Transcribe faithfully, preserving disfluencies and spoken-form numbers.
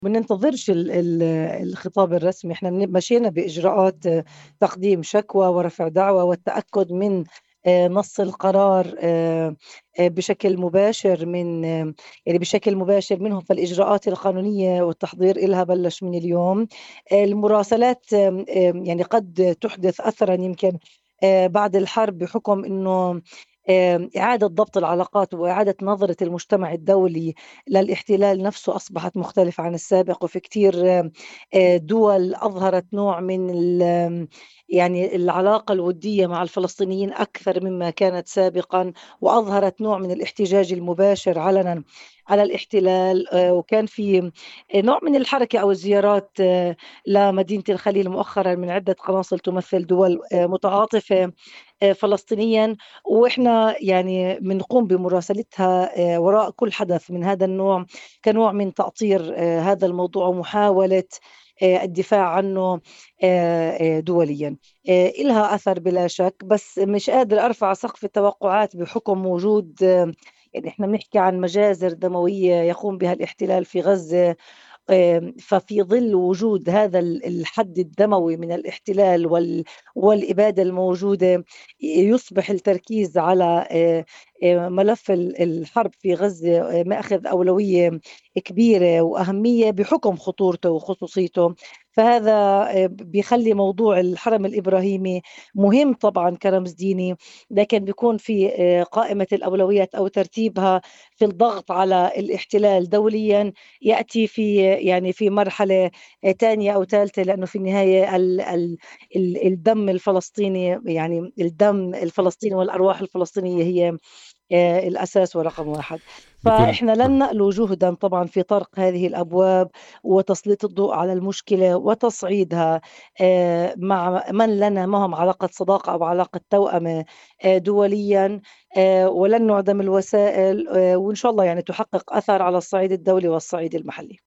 ما ننتظرش ال ال الخطاب الرسمي، إحنا بن مشينا بإجراءات آه، تقديم شكوى ورفع دعوى والتأكد من آآ نص القرار آآ آآ بشكل مباشر من آه، يعني بشكل مباشر منهم، فالإجراءات القانونية والتحضير إلها بلّش من اليوم. آآ المراسلات آمم آمم يعني قد تحدث أثرًا يمكن آآ بعد الحرب بحكم إنه آمم إعادة ضبط العلاقات وإعادة نظرة المجتمع الدولي للاحتلال نفسه أصبحت مختلفة عن السابق، وفي كتير آآ دول أظهرت نوع من ال آمم يعني العلاقة الودية مع الفلسطينيين أكثر مما كانت سابقًا، وأظهرت نوع من الاحتجاج المباشر علنًا على الاحتلال. آآ وكان في نوع من الحركة أو الزيارات آه، لمدينة الخليل مؤخرًا من عدة قناصل تمثل دول آآ متعاطفة آآ فلسطينيًا، وإحنا يعني بنقوم بمراسلتها آآ وراء كل حدث من هذا النوع كنوع من تأطير آآ هذا الموضوع ومحاولة آآ الدفاع عنه آآ آآ دوليًا. آآ إلها أثر بلا شك، بس مش قادرة أرفع سقف التوقعات بحكم وجود آه، يعني إحنا بنحكي عن مجازر دموية يقوم بها الاحتلال في غزة. آمم، ففي ظل وجود هذا ال الحد الدموي من الاحتلال وال والإبادة الموجودة، ي يصبح التركيز على آآ آآ ملف ال الحرب في غزة آآ مأخذ أولوية كبيرة وأهمية بحكم خطورته وخصوصيته. فهذا آآ بيخلّي موضوع الحرم الإبراهيمي مهم طبعًا كرمز ديني، لكن بيكون في آآ قائمة الأولويات أو ترتيبها في الضغط على الاحتلال دوليًا يأتي في يعني في مرحلة آآ تانية أو تالتة، لأنه في النهاية ال ال ال الدم الفلسطيني، يعني الدم الفلسطيني والأرواح الفلسطينية هي آآ الأساس ورقم واحد. بكل فإحنا لن آه. نألو جهدًا طبعًا في طرق هذه الأبواب وتسليط الضوء على المشكلة وتصعيدها آآ مع من لنا معهم علاقة صداقة أو علاقة توأمة آآ دوليًا. آآ ولن نُعدم الوسائل آآ وإن شاء الله يعني تحقق أثر على الصعيد الدولي والصعيد المحلي.